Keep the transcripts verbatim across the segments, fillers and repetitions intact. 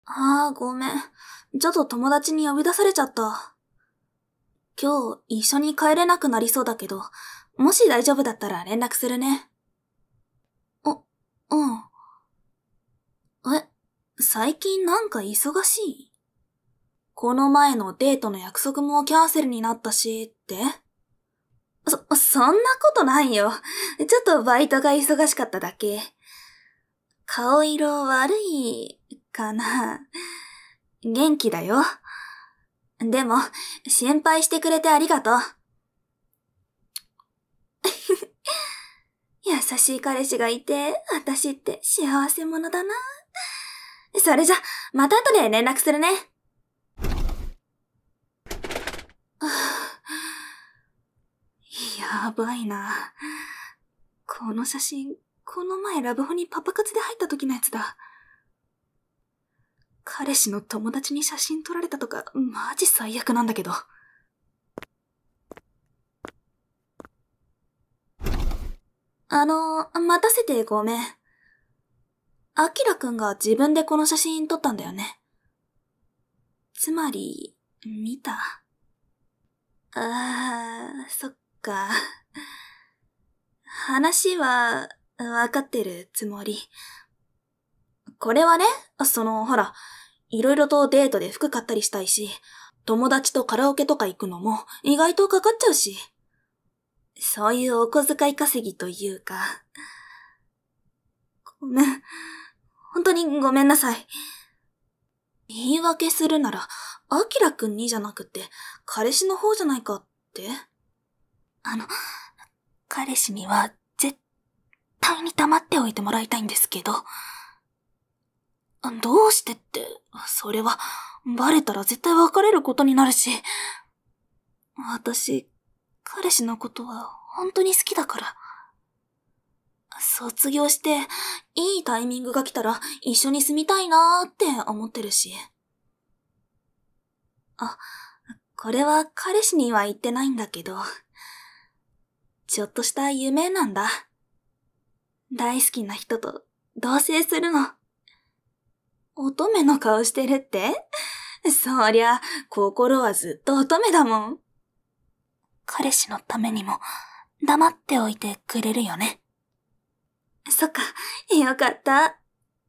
ああ、ごめん。ちょっと友達に呼び出されちゃった。今日一緒に帰れなくなりそうだけど、もし大丈夫だったら連絡するね。あ、うん。え、最近なんか忙しい？この前のデートの約束もキャンセルになったし、って？そ、そんなことないよ。ちょっとバイトが忙しかっただけ。顔色悪いかな。元気だよ。でも、心配してくれてありがとう。優しい彼氏がいて、私って幸せ者だな。それじゃ、また後で連絡するね。やばいな。この写真、この前ラブホにパパ活で入った時のやつだ。彼氏の友達に写真撮られたとか、マジ最悪なんだけど。あの、待たせてごめん。アキラくんが自分でこの写真撮ったんだよね。つまり、見た？あー、そっか。話は、わかってるつもり。これはね、その、ほら、いろいろとデートで服買ったりしたいし、友達とカラオケとか行くのも意外とかかっちゃうし。そういうお小遣い稼ぎというか。ごめん。本当にごめんなさい。言い訳するなら、アキラくんにじゃなくて、彼氏の方じゃないかって？あの、彼氏には絶対に黙っておいてもらいたいんですけど。どうしてって、それは、バレたら絶対別れることになるし。私、彼氏のことは本当に好きだから。卒業して、いいタイミングが来たら一緒に住みたいなーって思ってるし。あ、これは彼氏には言ってないんだけど、ちょっとした夢なんだ。大好きな人と同棲するの。乙女の顔してるって？そりゃ、心はずっと乙女だもん。彼氏のためにも黙っておいてくれるよね。そっか、よかった。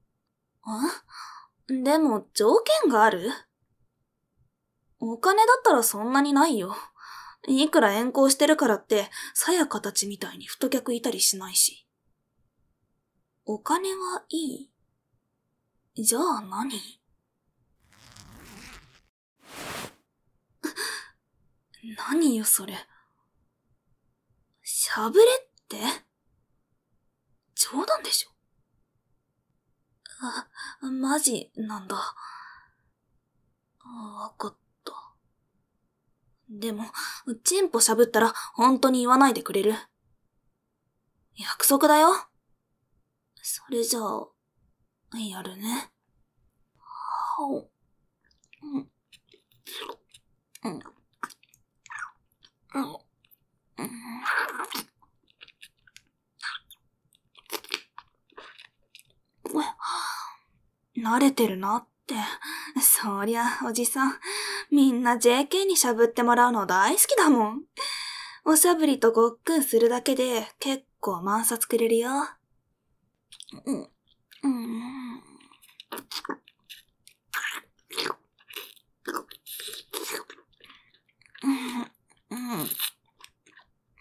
ん？でも条件がある？お金だったらそんなにないよ。いくら遠行してるからって、さやかたちみたいに太客いたりしないし。お金はいい？じゃあ何？何よそれ。しゃぶれって？冗談でしょ？あ、マジなんだ。わかった。でも、チンポしゃぶったら本当に言わないでくれる？約束だよ。それじゃあ、やるね。はお。うん。うん。うん。うん。慣れてるなって。そりゃ、おじさん。みんな ジェーケー にしゃぶってもらうの大好きだもん。おしゃぶりとごっくんするだけで結構満札くれるよ。うん。うん。うん。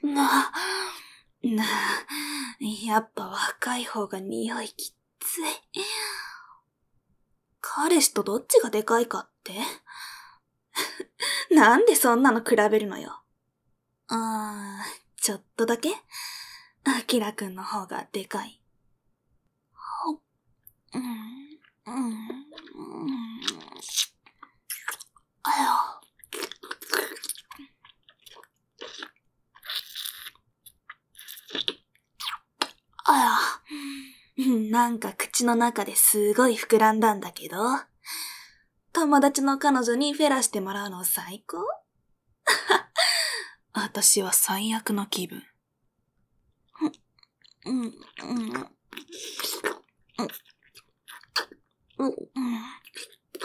な、な、やっぱ若い方が匂いきつい。彼氏とどっちがでかいかって？なんでそんなの比べるのよ。あー、ちょっとだけアキラくんの方がでかい。うん、うん、うん。あや。あや。なんか口の中ですごい膨らんだんだけど。友達の彼女にフェラしてもらうの最高？私は最悪の気分。うん、うん、うん、うん、うん。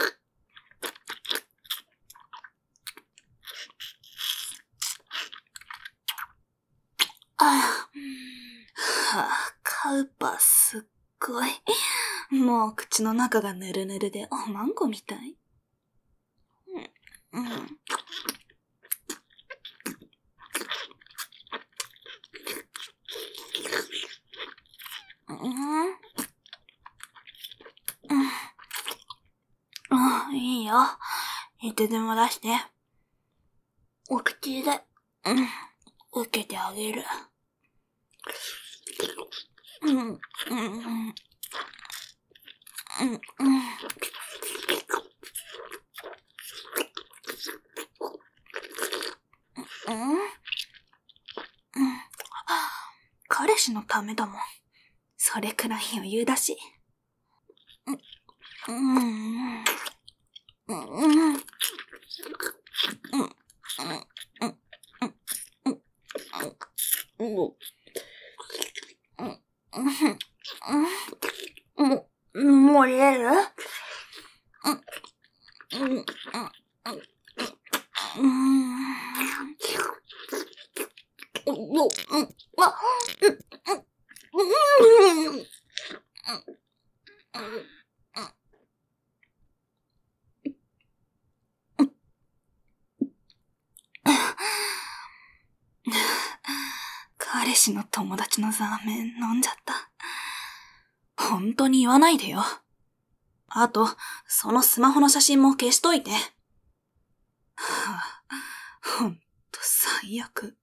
はぁ、カウパすっごい。もう口の中がぬるぬるでおまんこみたい。うん。うん。うん。いいよ。いつでも出して。お口で、うん、受けてあげる。うん、うん、うん、うん、うん。うん、彼氏のためだもん。それくらい余裕だし。うん、うん、うん、うん、うん、うん、うん、もう、もう入れる？うん、うん、うん、うん、うん、うん、あ、うん、彼氏の友達のザーメン飲んじゃった。本当に言わないでよ。あと、そのスマホの写真も消しといて。はぁ、ほんと最悪。